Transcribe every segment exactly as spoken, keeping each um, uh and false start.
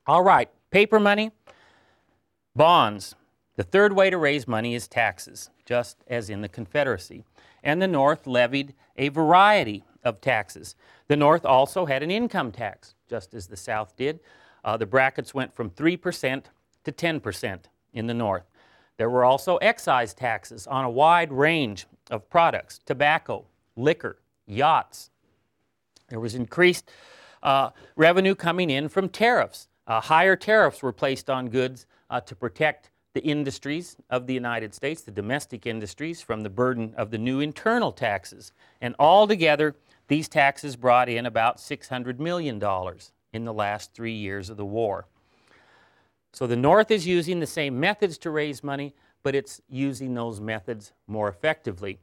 All right, paper money, bonds. The third way to raise money is taxes, just as in the Confederacy. And the North levied a variety of taxes. The North also had an income tax, just as the South did. Uh, the brackets went from three percent to ten percent in the North. There were also excise taxes on a wide range of products: tobacco, liquor, yachts. There was increased uh, revenue coming in from tariffs. Uh, higher tariffs were placed on goods uh, to protect the industries of the United States, the domestic industries, from the burden of the new internal taxes. And altogether, these taxes brought in about six hundred million dollars in the last three years of the war. So the North is using the same methods to raise money, but it's using those methods more effectively.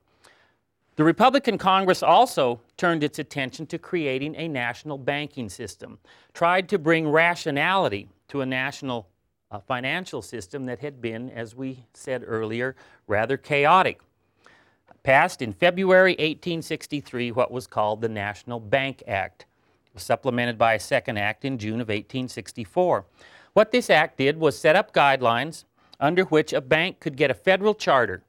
The Republican Congress also turned its attention to creating a national banking system, tried to bring rationality to a national uh, financial system that had been, as we said earlier, rather chaotic. Passed in February eighteen sixty-three what was called the National Bank Act. It was supplemented by a second act in June of eighteen sixty-four. What this act did was set up guidelines under which a bank could get a federal charter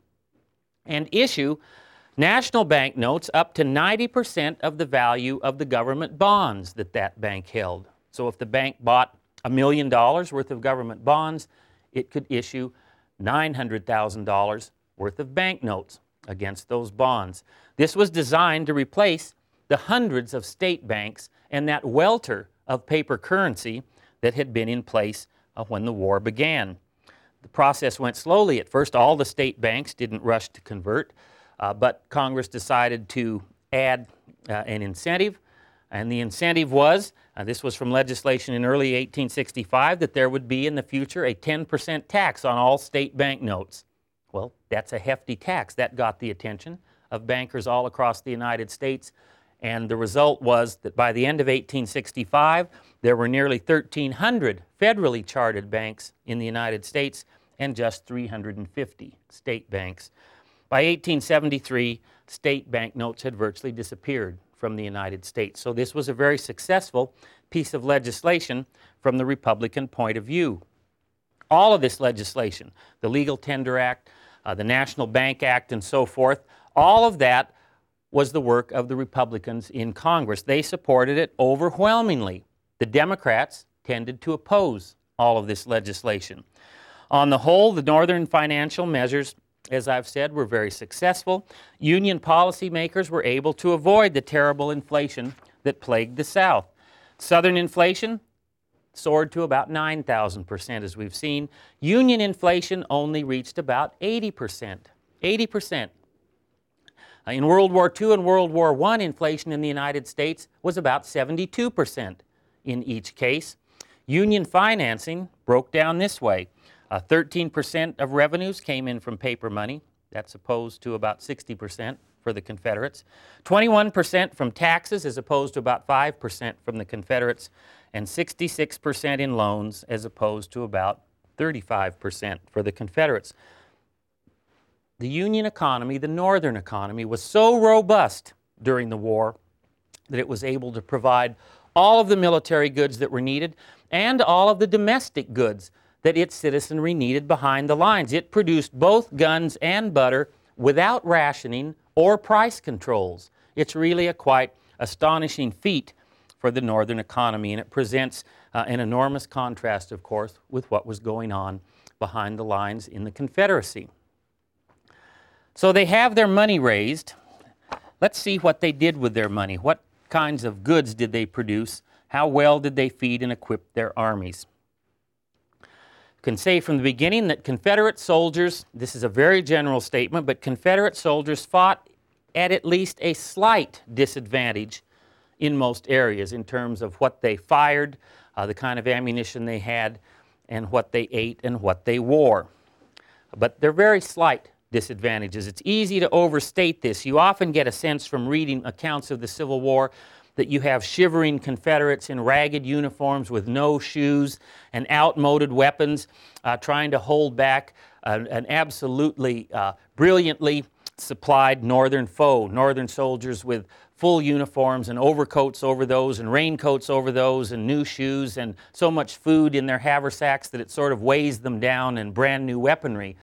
and issue national bank notes up to ninety percent of the value of the government bonds that that bank held. So if the bank bought a million dollars worth of government bonds, it could issue nine hundred thousand dollars worth of banknotes against those bonds. This was designed to replace the hundreds of state banks and that welter of paper currency that had been in place uh, when the war began. The process went slowly. At first, all the state banks didn't rush to convert, uh, but Congress decided to add uh, an incentive, and the incentive was, uh, this was from legislation in early eighteen sixty-five, that there would be in the future a ten percent tax on all state banknotes. Well, that's a hefty tax. That got the attention of bankers all across the United States, and the result was that by the end of eighteen sixty-five, there were nearly thirteen hundred federally chartered banks in the United States and just three hundred fifty state banks. By eighteen seventy-three, state banknotes had virtually disappeared from the United States. So this was a very successful piece of legislation from the Republican point of view. All of this legislation, the Legal Tender Act, uh, the National Bank Act, and so forth, all of that was the work of the Republicans in Congress. They supported it overwhelmingly. The Democrats tended to oppose all of this legislation. On the whole, the Northern financial measures, as I've said, were very successful. Union policymakers were able to avoid the terrible inflation that plagued the South. Southern inflation soared to about nine thousand percent, as we've seen. Union inflation only reached about eighty percent. eighty percent. In World War Two and World War One, inflation in the United States was about seventy-two percent in each case. Union financing broke down this way. Uh, thirteen percent of revenues came in from paper money. That's opposed to about sixty percent for the Confederates. twenty-one percent from taxes as opposed to about five percent from the Confederates, and sixty-six percent in loans as opposed to about thirty-five percent for the Confederates. The Union economy, the Northern economy, was so robust during the war that it was able to provide all of the military goods that were needed and all of the domestic goods that its citizenry needed behind the lines. It produced both guns and butter without rationing or price controls. It's really a quite astonishing feat for the Northern economy, and it presents uh, an enormous contrast, of course, with what was going on behind the lines in the Confederacy. So they have their money raised. Let's see what they did with their money. What kinds of goods did they produce? How well did they feed and equip their armies? You can say from the beginning that Confederate soldiers, this is a very general statement, but Confederate soldiers fought at at least a slight disadvantage in most areas in terms of what they fired, uh, the kind of ammunition they had, and what they ate and what they wore. But they're very slight disadvantages. It's easy to overstate this. You often get a sense from reading accounts of the Civil War that you have shivering Confederates in ragged uniforms with no shoes and outmoded weapons uh, trying to hold back uh, an absolutely uh, brilliantly supplied Northern foe, Northern soldiers with full uniforms and overcoats over those and raincoats over those and new shoes and so much food in their haversacks that it sort of weighs them down, and brand new weaponry.